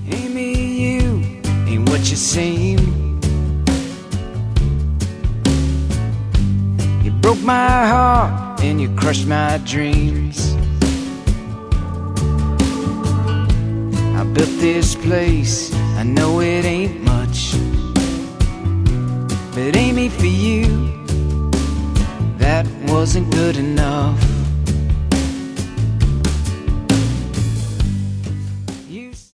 Amy, you ain't what you seem. You broke my heart and you crushed my dreams. I built this place, I know it ain't much, but Amy, for you, that wasn't good enough.